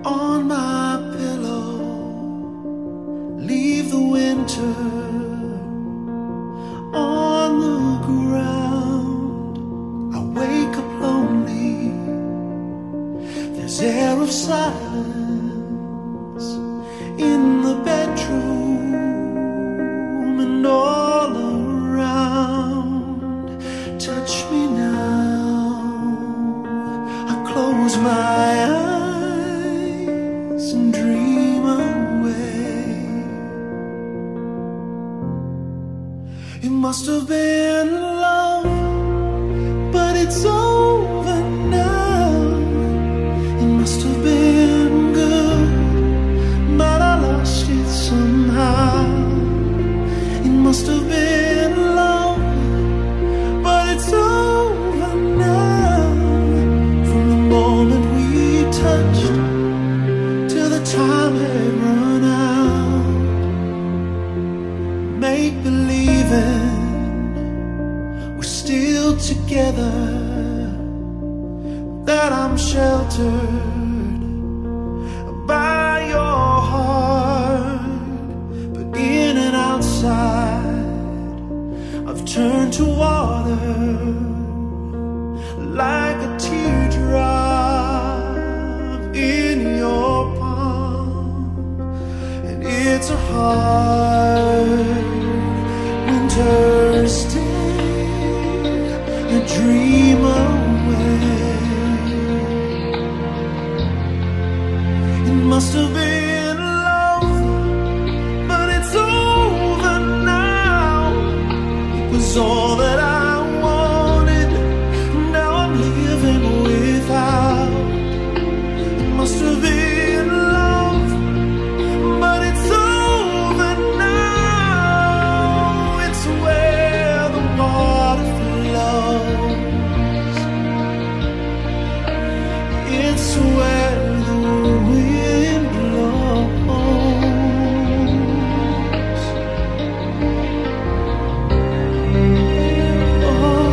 on my pillow, leave the winter on the ground. I wake up lonely, there's air of silence in the bedroom and all around. Touch me now, I close my eyes and dream away. It must have been love, but it's over now. It must have been good, but I lost it somehow. It must have been love, but it's over now. From the moment we touched till the time had run out. Make believing we're still together, that I'm sheltered by your heart. But in and outside, I've turned to water, like a teardrop in your palm. And it's a hard winter's day, a dream away. It must have been love, but it's over now. It was all that I wanted, now I'm living without. It must have been love, but it's over now. It's where the water flows, it's where the wind blows. Oh,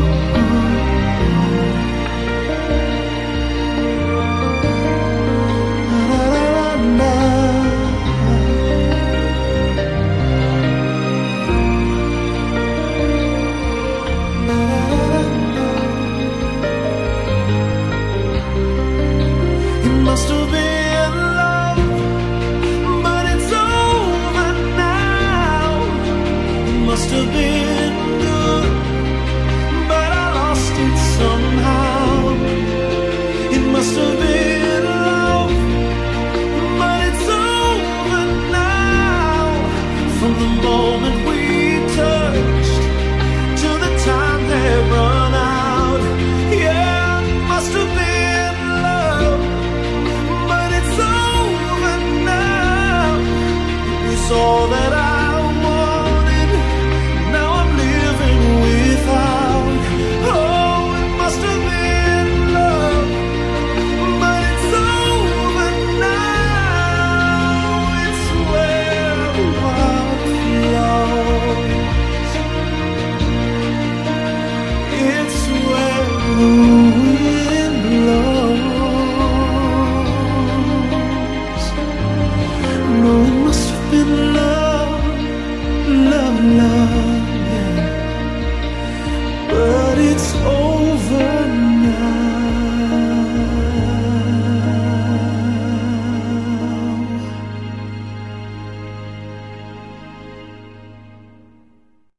it must have been love, but it's over now. It must have been good, but I lost it somehow. It must have been love, but it's over now. From the moment we touched till the time had run out. Yeah, it must have been love, but it's over now. It was all that I wanted, now I'm living without. Oh, it must have been love, but it's over now. It's where the water flows, it's where the